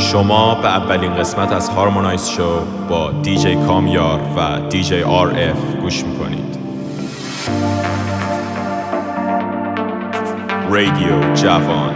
شما به اولین قسمت از هارمونایز شو با دیجی کامیار و دیجی RF گوش میکنید. رادیو جوان.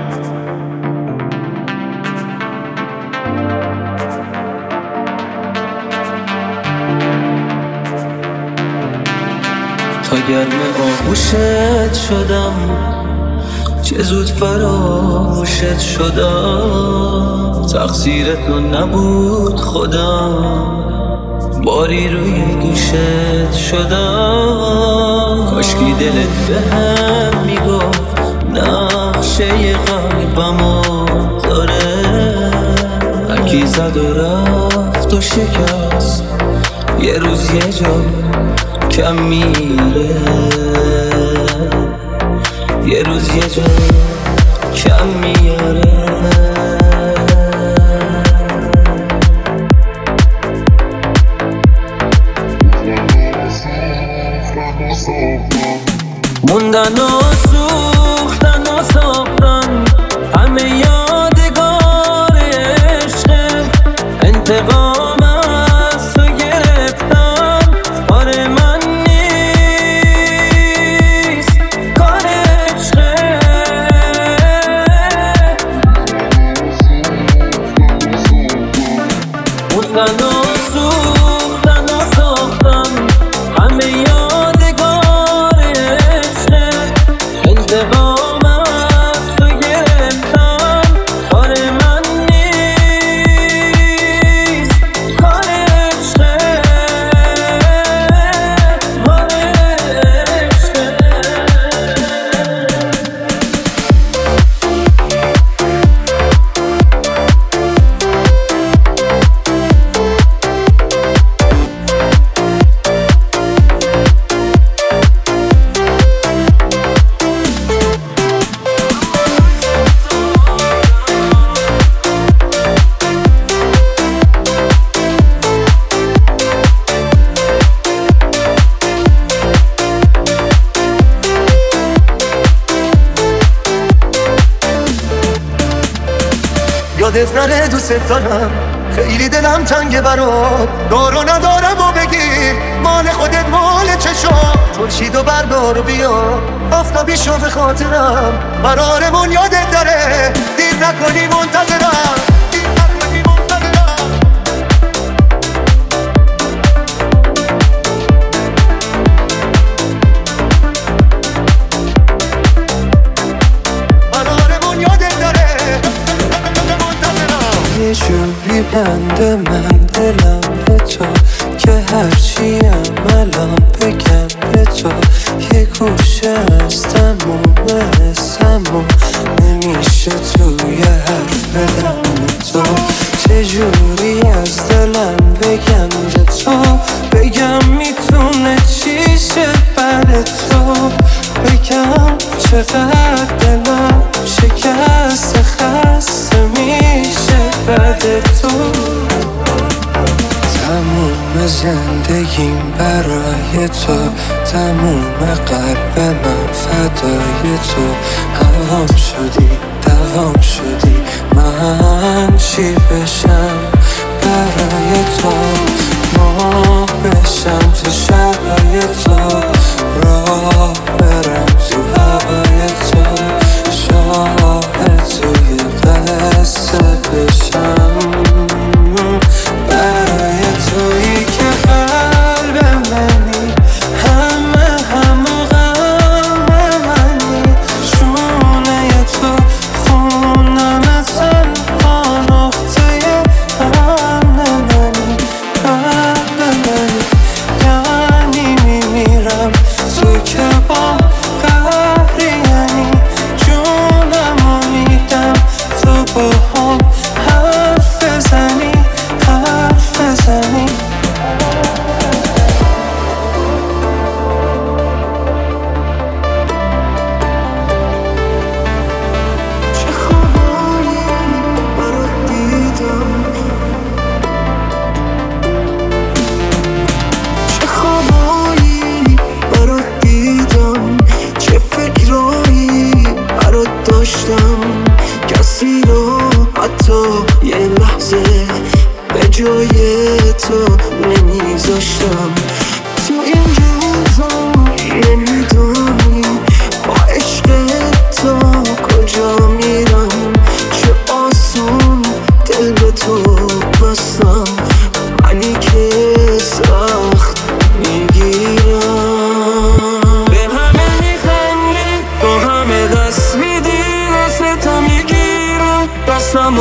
تا گرم آغوشت شدم چه زود فراموشت شدم، تقصیر تو نبود خودم، باری روی گوشت شدم. کاشکی دلت به هم میگفت نقشه قلبمو داره، هرکی زد و رفت و شکست، یه روز یه جا کم میره، یه روز یه جا کم میاره. موندن و سوختن و ساختن همه یادگار عشق، انتقام از تو گرفتن کار من نیست، کار عشقه. موندن و سوختن و ساختن همه یادگار عشق، انتقام از تو گرفتن کار من نیست، کار عشقه، کار عشقه. یادت نره دوست دارم، خیلی دلم تنگه برات، دارو ندارم و بگی مال خودت مال چشم، ترشید و بردار و بیا آفتابی شو به خاطرم، قرارمون یادت داره، دیر نکنی منتظرم، دیر نکنی منتظرم. قرارمون یادت داره، یه جوری بنده من دلم به تو که هرچیم الان بگم به تو، یه گوشه از تموم حسمو نمیشه توی حرف بدم به تو، چجوری از دلم بگم به تو، بگم میتونه چی شه بعد تو، بگم چقدر دلم شکست خسته میشه بعد تو. تموم زندگیم برای تو، تموم قلب من فدای تو، هوام شدی دوام شدی، من چی بشم برای تو، ماه بشم تو شبای تو، راه برم تو هوای تو، شاهد توی قصه بشم برای تویی که قلب منی، همه همه غم منی، شونه تو خونم تنها نقطه غم منی، قلب منی، یعنی میمیرم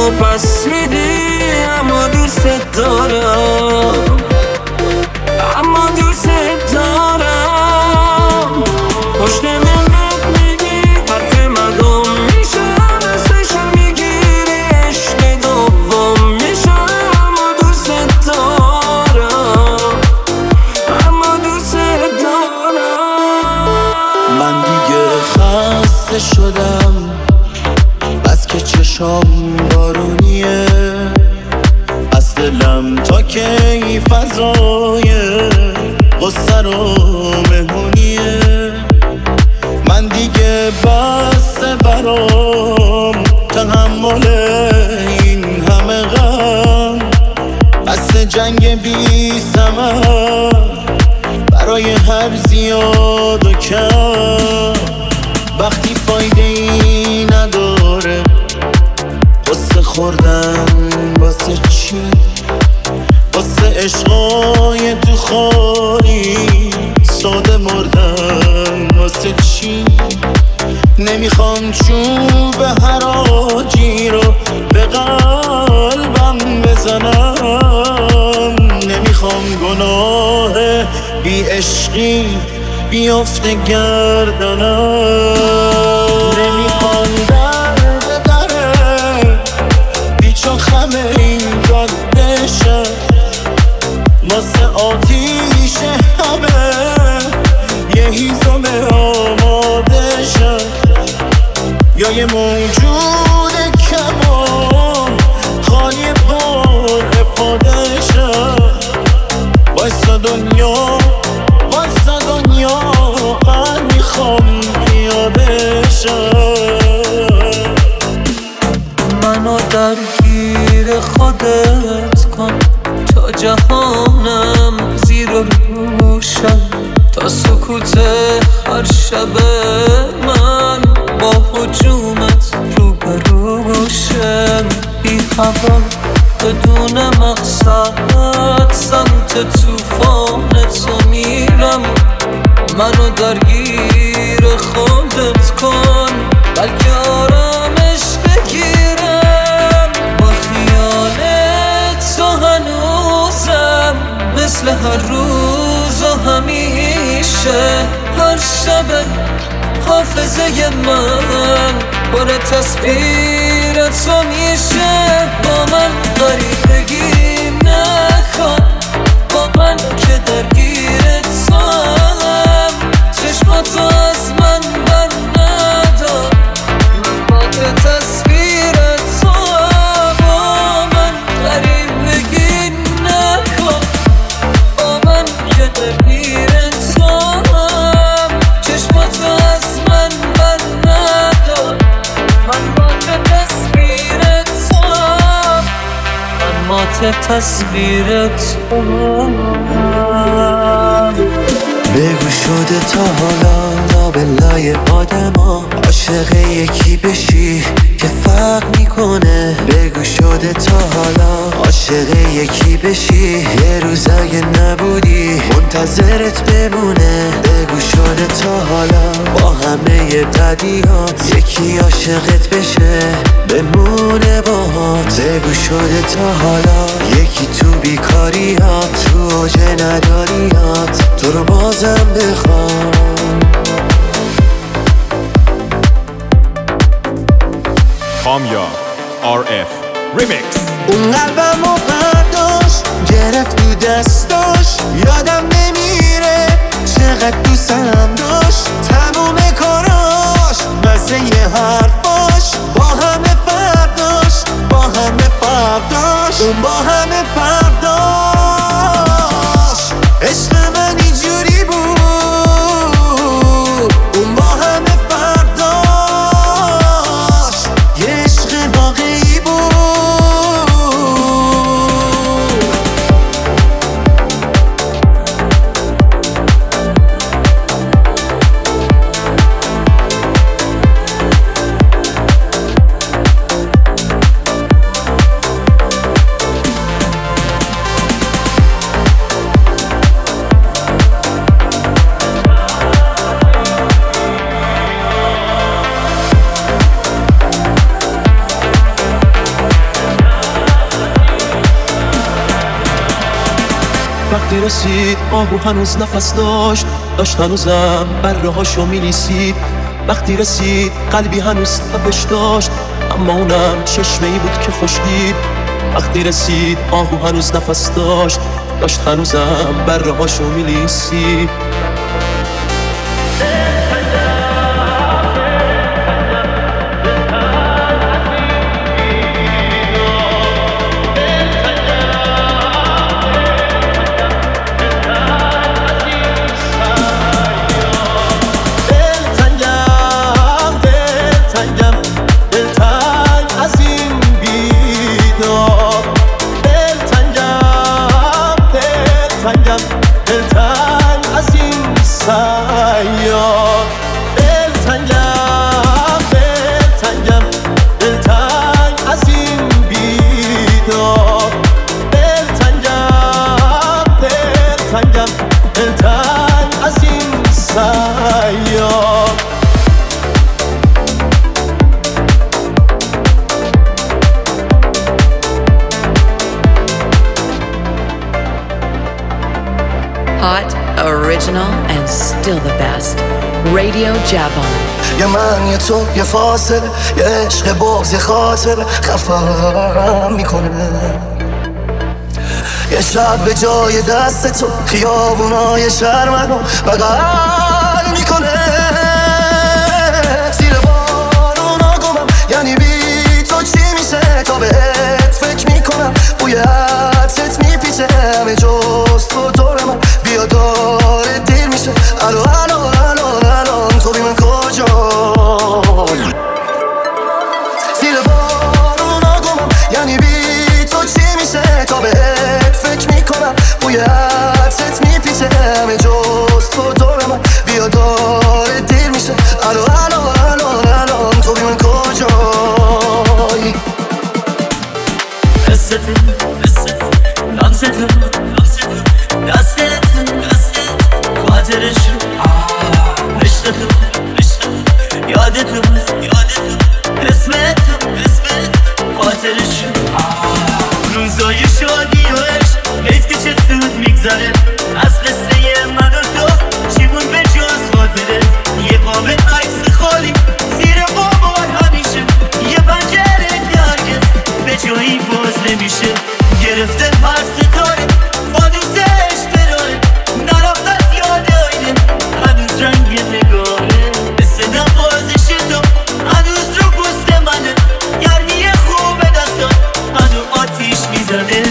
منو پس میدی اما دوست دارم، اما دوست دارم. پشت منت میگی حرف مردم میشم، دستشو میگیری عشق دوم میشم، اما دوست دارم، اما دوست دارم. من دیگه خسته شدم بس که چشام بارونیه، از دلم تا که این فضای غصه رو مهمونیه. من دیگه بسته برام تحمل این همه غم، بسته جنگ بی ثمر برای هر زیاد و کم. وقتی فایده ای نداره قصه خوردن واسه چی؟ واسه عشقای تو خالی ساده مردن واسه چی؟ نمیخوام چوب حراجی رو به قلبم بزنم، نمیخوام گناه بی عشقی بیافته گردنم، نمیخوام درد دره پیچ و خم این جاده شه، واسه آتیش همه یه هیزم آماده شه، یا یه موجود کمان خالی پر افاده شه. واسه دنیا واسه دنیا من میخوام پیاده شم. منو درگیر خودت کن تا جهانم زیر و روشم، تا سکوت هر شب من با هجومت روبروشم. بی هوا بدون مقصد سمت توفان تو میرم، منو درگیر خودت کن بلکه آرامش بگیرم. با خیال تو هنوزم مثل هر روز و همیشه، هر شب حافظه من پر تصویر تو میشه. با من غریبگی نکن، با من که درگیر توام، چشماتو از من بر ندار، من با که تصویر تو. با من غریبگی نکن، با من که درگیر توام، چشماتو از من بر ندار، من با که تصویر تو، من مات تصویر تو. بگو شده تا حالا لابلای آدما عاشق یکی بشی که فرق میکنه؟ بگو شده تا حالا عاشق یکی بشی یه روز اگه نبودی منتظرت بمونه؟ بگو شده تا حالا با همه بدیات یکی عاشقت بشه بمونه باهات؟ بگو شده تا حالا یکی تو بیکاریات تو اوج نداریات تو رو بازم بخوام؟ کامیار RF Remix. اون قلبمو برداشت گرفت تو دستاش، یادم نمیره چقدر دوستم داشت، تموم کاراش مزه یه حرفاش، با همه فرداش با همه فرداش، اون با همه فرداش. عشق من اینجوری بود، اون با همه فرداش یه عشق واقعی بود. وقتی رسید آهو هنوز نفس داشت هنوزم برهاشو میلیسید. وقتی رسید قلبی هنوز تپش داشت اما اونم چشمه‌ای بود که خوشدید. وقتی رسید آهو هنوز نفس داشت هنوزم برهاشو میلیسید. And still the best. Radio Javon. یه من یه تو یه فاصله، یه عشق بغض یه خاطره خفم میکنه. یه شب به جای دست تو خیابونای شهر منو بغل میکنه. زیر بارونا گمم یعنی بی تو چی میشه تا بهت فکر میکنم. بوی عطرت میپیچه همه جز تو دور من. بیا داره دیر میشه الان تو بی من کجایی. زیر بارونا گمم یعنی بی تو چی میشه تا بهت فکر میکنم. بوی عطرت میپیچه همه جز تو دور من. بیا داره دیر میشه الان تو بی من کجایی. خاطرشو عشقتو یادتو اسمتو خاطرشو روزای شادی و عشق حیف که چه زود میگذره از قصه من و تو چیمون به جز خاطره. یه قاب عکس خالی زیر قابال همیشه یه پنجره که هرگز به جایی باز نمیشه. گرفته هر ستاره فانوسش براره نرفت از یاد آینه هنوز رنگ نگاره. مثل نوازش تو هنوز رو پوست منه گرمی خوب دستان هنوز آتیش میزنه.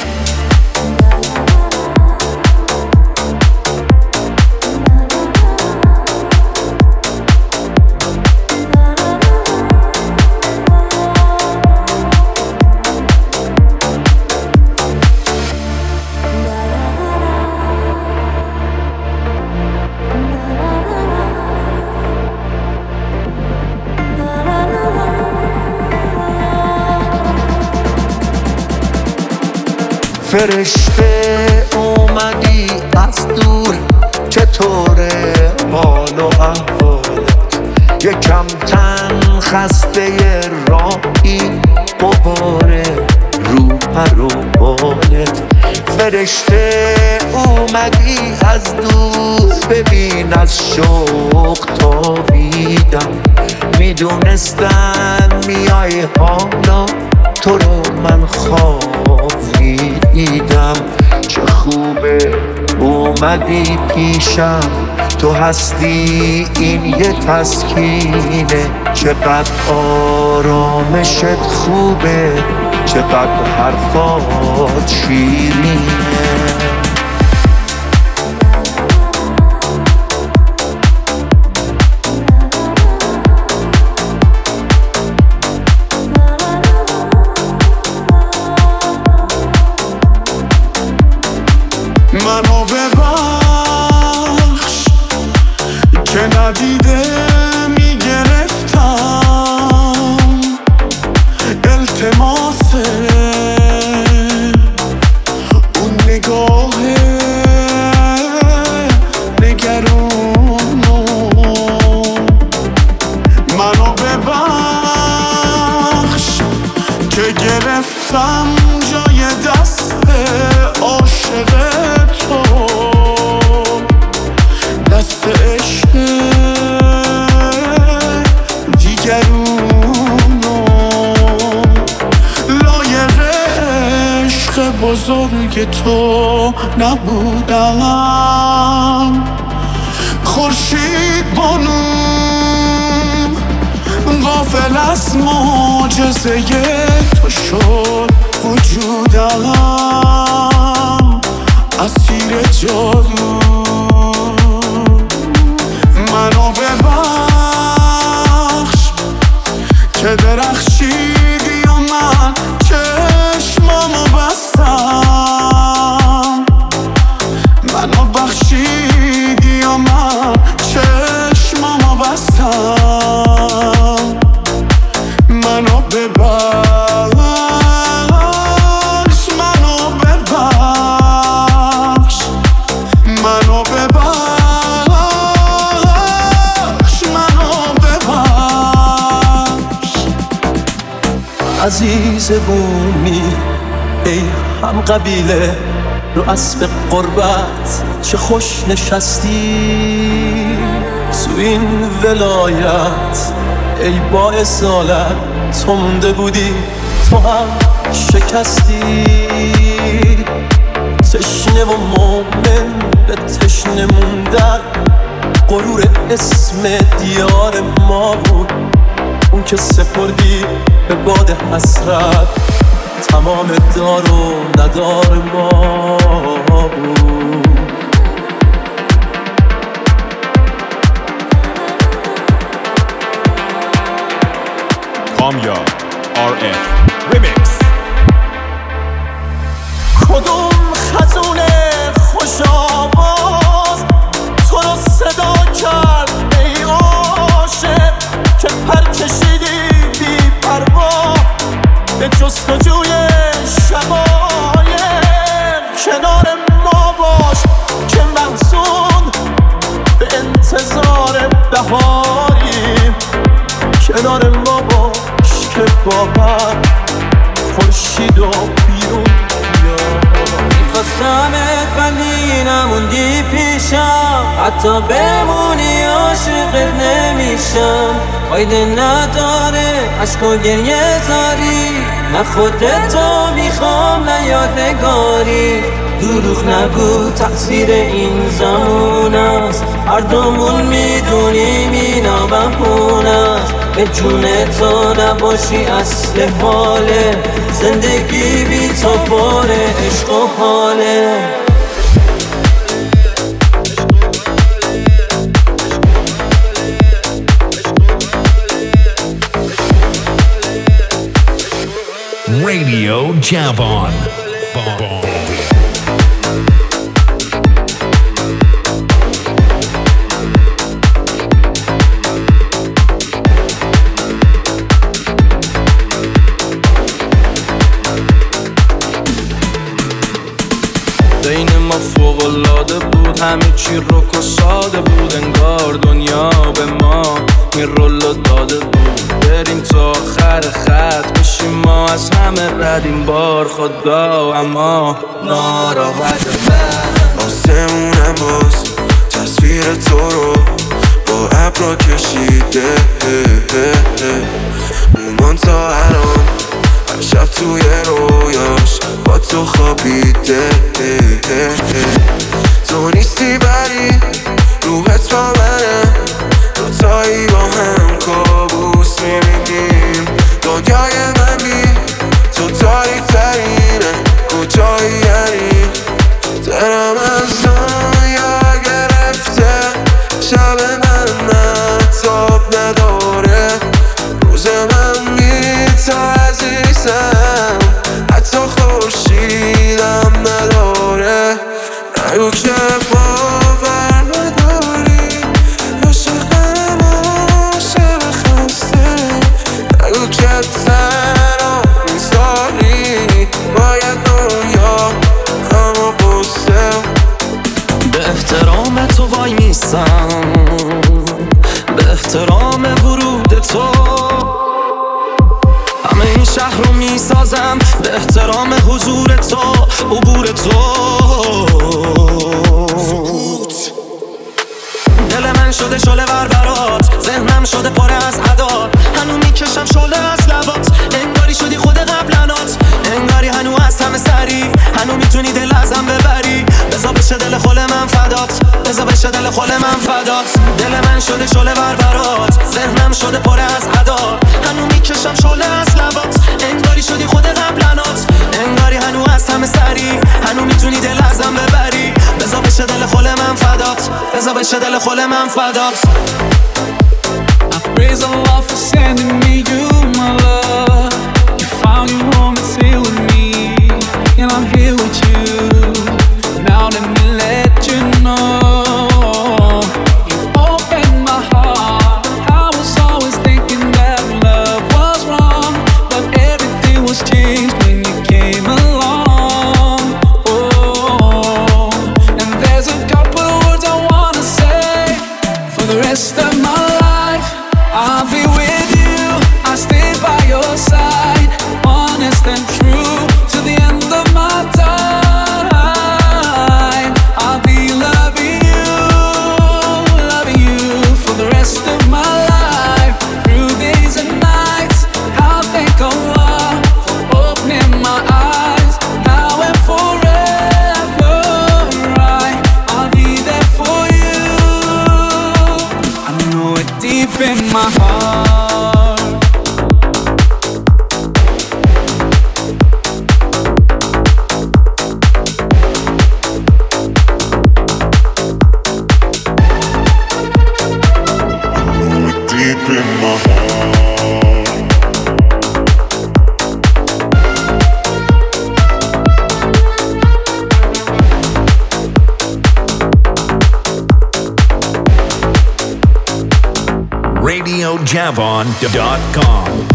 فرشته اومدی از دور چطوره حال و احوالت. یکم تن خسته راهی قباره رو پر و بالت. فرشته اومدی از دور ببین از شوق تابیدم. میدونستم میای حالا تو رو من خواب دیدم. چه خوبه اومدی پیشم تو هستی این یه تسکینه. چقدر آرامشت خوبه چقدر حرفات شیرینه. منو ببخش که ندیده میگرفتم التماسه اون نگاه نگرانو. منو ببخش که گرفتم جای دست عاشق تو. دست عشق دیگرونو لایق عشق بزرگ تو نبودم. خورشید بانوم غافل از معجزه تو شد وجودم، اسیر جادو منو ببخش که درخشیدی و من چشمامو بستم. منو بخشیدی و من چشمامو بستم. منو ببخش، منو ببخش، منو ببخش، منو ببخش. عزیز بومی ای هم قبیله رو اسب قربت چه خوش نشستی تو این ولایت. ای با اصالت تو مونده بودی تو هم شکستی. تشنه و مومن به تشنه موندن غرور اسم دیار ما بود. اون که سپردی به باد حسرت تمام دار و ندار ما بود. کامیار RF Remix. کدوم خزونه خوش آواز تو رو صدا کرد ای عاشق که پر کشیدی بی پروا به جستجوی شقایق. کنار ما باش که محزون به انتظار بهاریم. کنار ما باش که با هم خورشید و بیرون میخواستمت ولی نموندی پیشم، حتی بمونی عاشقت نمیشم. فایده نداره عشق و گریه زاری، نه خودتو میخوام نه یادگاری. دروغ نگو تقصیر این زمان است، هر دومون میدونیم اینا بهونه است. به جون تو نباشی اصل حاله، زندگی بی تو پر عشق و حاله. Radio Javon. بین ما فوق‌العاده بود، همه چی رک و ساده بود. انگار دنیا به ما این رولو داده بود. بریم تا آخر خط بشیم ما از همه رد این بار خدا، اما ناراحت آسمونم باز تصویر تو رو با ابرا کشیده. مومان تا الان هر شب توی رویاش با تو خوابیده. تو نیستی ولی روحت با منه، دوتایی با هم کابوس میبینیم. دنیای من بی تو تاریک ترینه، کجایی یعنی دلم از دنیا گرفته. شب من مطاب نداره، روز من بی تو عزیزم حتی خورشیدم نداره. نگو که باور نداری عاشق منم عاشق خسته. نگو که تنها میذاری باید دنیا همو بسته. به احترام تو وای میستم، به احترام ورود تو همه این شهر رو میسازم. به احترام حضور تو عبور تو شده شعله ور برات، ذهنم شده پر از عدا، هنو میکشم شعله از لبات، انگاری شدی خود قبلنات، انگاری هنو از همه سری، هنو میتونی دل ازم ببری، بزا بشه دل خل من فدات، بزا بشه دل خل من فدات. دل من شده شعله ور برات، ذهنم شده پر از عدا، هنو میکشم شعله از لبات، انگاری شدی خود قبلنات، انگاری هنو از همه سری، هنو میتونی دل ازم ببری، بزا بشه دل خل من فدات، بزا بشه دل خل من فدات. I praise Allah for sending me you, my love. You found your home, it's here with me, and I'm here with you. Now let me let you know, you've opened my heart. I was always thinking that love was wrong, but everything was changed when you came along. Oh, and there's a couple of words I wanna say for the rest of my life. I'll be with you, I'll stay by your side, honest and true to the end of my time. I'll be loving you for the rest of my life, through days and nights. I'll thank Allah for opening my eyes, now and forever. I'll be there for you, I know it deep in my heart. Deep in my heart. RadioJavon.com